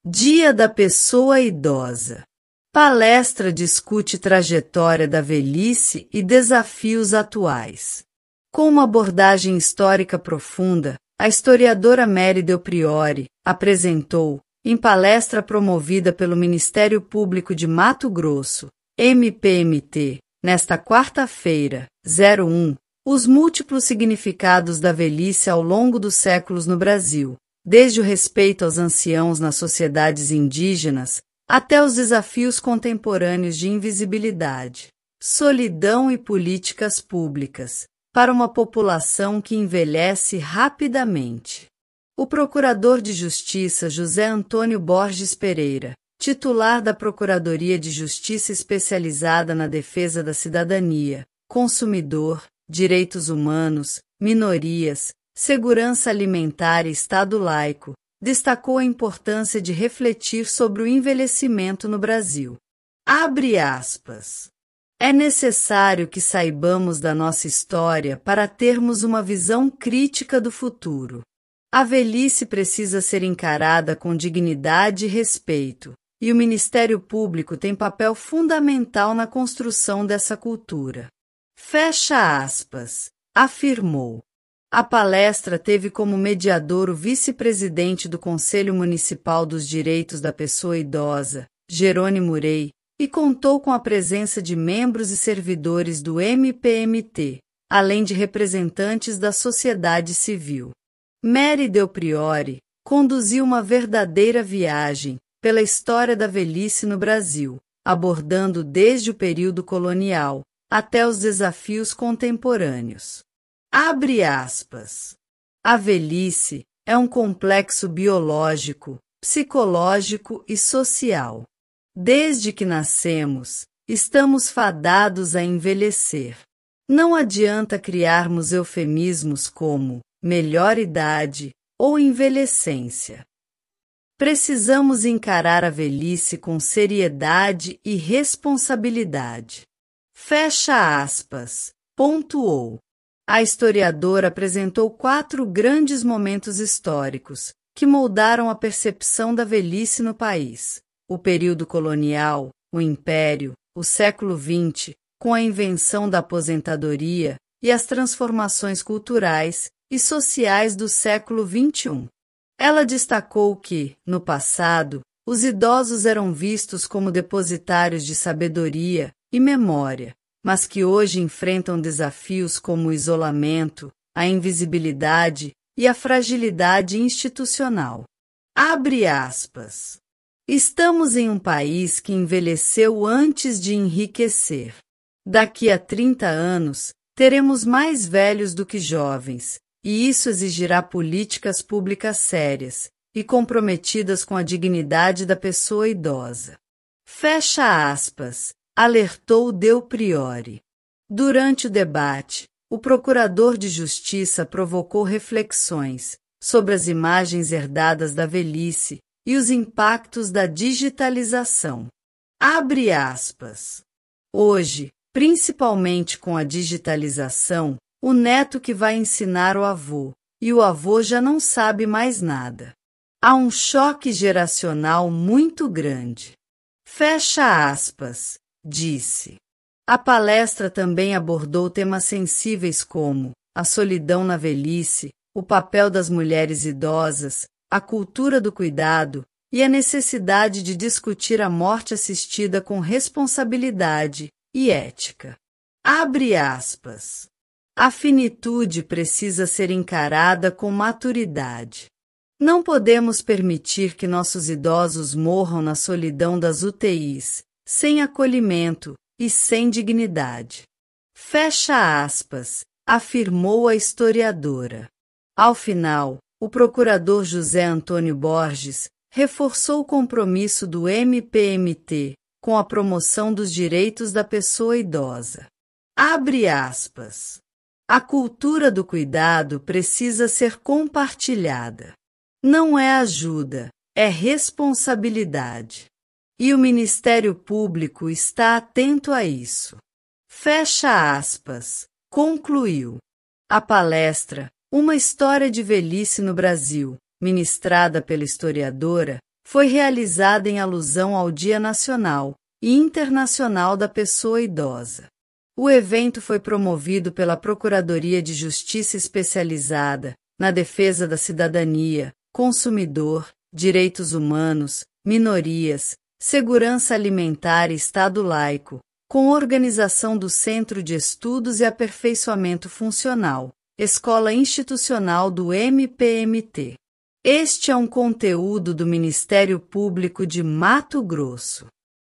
Dia da Pessoa Idosa. Palestra discute trajetória da velhice e desafios atuais. Com uma abordagem histórica profunda, a historiadora Mary Del Priore apresentou, em palestra promovida pelo Ministério Público de Mato Grosso, MPMT, nesta quarta-feira, 01, os múltiplos significados da velhice ao longo dos séculos no Brasil, desde o respeito aos anciãos nas sociedades indígenas, até os desafios contemporâneos de invisibilidade, solidão e políticas públicas, para uma população que envelhece rapidamente. O Procurador de Justiça José Antônio Borges Pereira, titular da Procuradoria de Justiça especializada na defesa da cidadania, consumidor, direitos humanos, minorias, segurança alimentar e Estado laico, destacou a importância de refletir sobre o envelhecimento no Brasil. Abre aspas. É necessário que saibamos da nossa história para termos uma visão crítica do futuro. A velhice precisa ser encarada com dignidade e respeito, e o Ministério Público tem papel fundamental na construção dessa cultura. Fecha aspas, afirmou. A palestra teve como mediador o vice-presidente do Conselho Municipal dos Direitos da Pessoa Idosa, Jerônimo Rey, e contou com a presença de membros e servidores do MPMT, além de representantes da sociedade civil. Mary Del Priore conduziu uma verdadeira viagem pela história da velhice no Brasil, abordando desde o período colonial até os desafios contemporâneos. Abre aspas. A velhice é um complexo biológico, psicológico e social. Desde que nascemos, estamos fadados a envelhecer. Não adianta criarmos eufemismos como melhor idade ou envelhecência. Precisamos encarar a velhice com seriedade e responsabilidade. Fecha aspas, pontuou. A historiadora apresentou 4 grandes momentos históricos que moldaram a percepção da velhice no país: o período colonial, o Império, o século XX, com a invenção da aposentadoria, e as transformações culturais e sociais do século XXI. Ela destacou que, no passado, os idosos eram vistos como depositários de sabedoria e memória, mas que hoje enfrentam desafios como o isolamento, a invisibilidade e a fragilidade institucional. Abre aspas. Estamos em um país que envelheceu antes de enriquecer. Daqui a 30 anos, teremos mais velhos do que jovens, e isso exigirá políticas públicas sérias e comprometidas com a dignidade da pessoa idosa. Fecha aspas, alertou Del Priore. Durante o debate, o Procurador de Justiça provocou reflexões sobre as imagens herdadas da velhice e os impactos da digitalização. Abre aspas. Hoje, principalmente com a digitalização, o neto que vai ensinar o avô, e o avô já não sabe mais nada. Há um choque geracional muito grande. Fecha aspas, disse. A palestra também abordou temas sensíveis como a solidão na velhice, o papel das mulheres idosas, a cultura do cuidado e a necessidade de discutir a morte assistida com responsabilidade e ética. Abre aspas. A finitude precisa ser encarada com maturidade. Não podemos permitir que nossos idosos morram na solidão das UTIs, sem acolhimento e sem dignidade. Fecha aspas, afirmou a historiadora. Ao final, o procurador José Antônio Borges reforçou o compromisso do MPMT com a promoção dos direitos da pessoa idosa. Abre aspas. A cultura do cuidado precisa ser compartilhada. Não é ajuda, é responsabilidade. E o Ministério Público está atento a isso. Fecha aspas, concluiu. A palestra, Uma História de Velhice no Brasil, ministrada pela historiadora, Foi realizada em alusão ao Dia Nacional e Internacional da Pessoa Idosa. O evento foi promovido pela Procuradoria de Justiça Especializada na Defesa da Cidadania, Consumidor, Direitos Humanos, Minorias, Segurança Alimentar e Estado Laico, com organização do Centro de Estudos e Aperfeiçoamento Funcional, Escola Institucional do MPMT. Este é um conteúdo do Ministério Público de Mato Grosso.